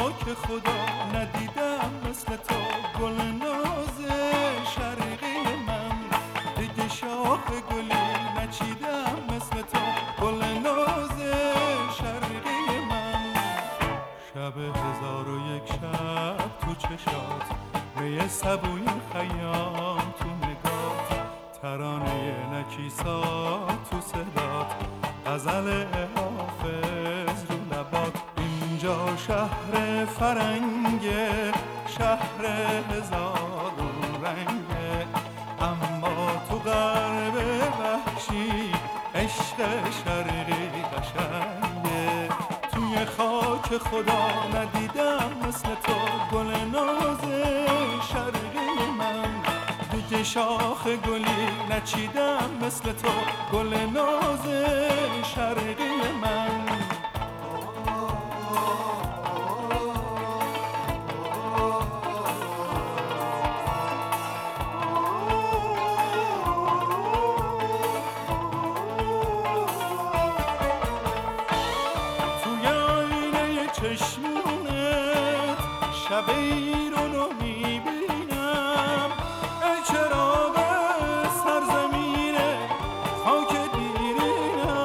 خاک خدا ندیدم مثل تو گل ناز شرقی من، دیگه شاخ گلی نچیدم مثل تو گل ناز شرقی من. شب 1001 شب تو چشات، می سبوی خیام تو نگات، ترانه نکیسا تو صدات، غزل حافظ رو لبات. اینجا شهر فرنگه، شهر هزار رنگه، اما تو غرب وحشی عشق شرقی قشنگه. توی خاک خدا ندیدم مثل تو گل ناز شرقی من، دیگه شاخ گلی نچیدم مثل تو گل ناز شرقی من. توی آینه چشمونت شب ایرونو میبینم، ای چراغ سرزمین خاک دیرینم.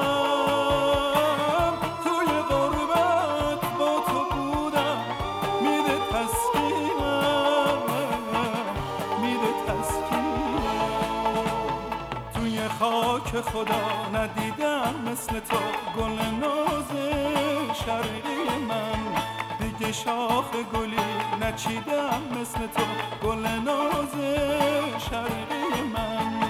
توی غربت با تو بودم میده تسکینم، میده تسکینم. توی خاک خدا ندیدم مثل تو گل ناز شرقی من، دیگه شاخ گلی نچیدم مثل تو گل ناز شرقی من.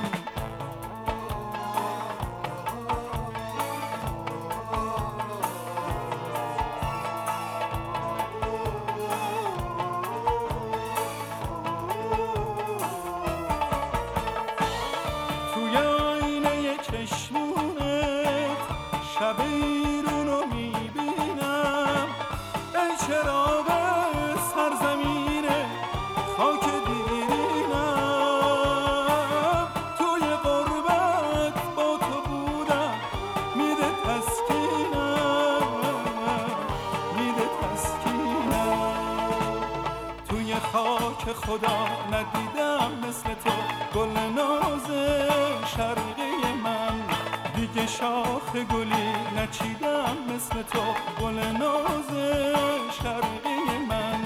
توی آینه چشمونت شب ایرونو میبینم، ای چراغ سرزمین خاک دیرینم. توی غربت با تو بودم میده تسکینم، میده تسکینم. توی خاک خدا ندیدم مثل تو گل ناز شرقی من، دیگه شاخ گلی نچیدم مثل تو گل ناز شرقی من.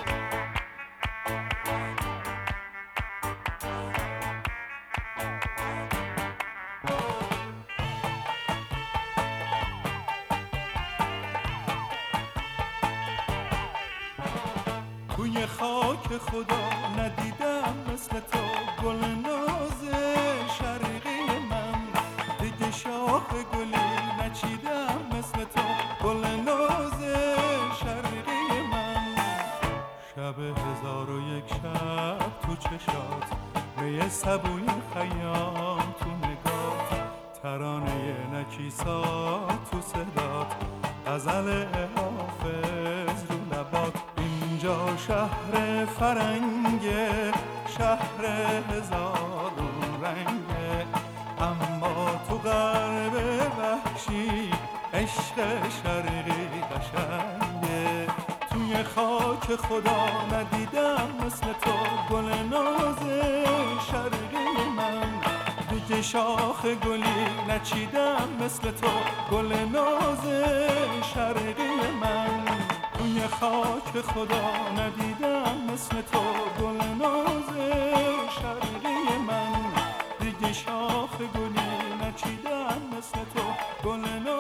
توی خاک خدا ندیدم مثل تو گل ناز شرقی من، دیگه شاخ گلی نچیدم مثل تو گل ناز شرقی من. شب 1001 شب تو چشات، می سبوی خیام تو نگات، ترانه نکیسا تو صدات، غزل حافظ رو لبات. اینجا شهر فرنگه، شهر هزار رنگه، اما تو غرب وحشی عشق شرقی قشنگه. توی خاک خدا ندیدم مثل تو گل ناز شرقی من، دیگه شاخ گلی نچیدم مثل تو گل ناز شرقی من. توی خاک خدا ندیدم مثل تو گل ناز شرقی من، دیگه شاخ گلی نچیدم مثل تو گل ناز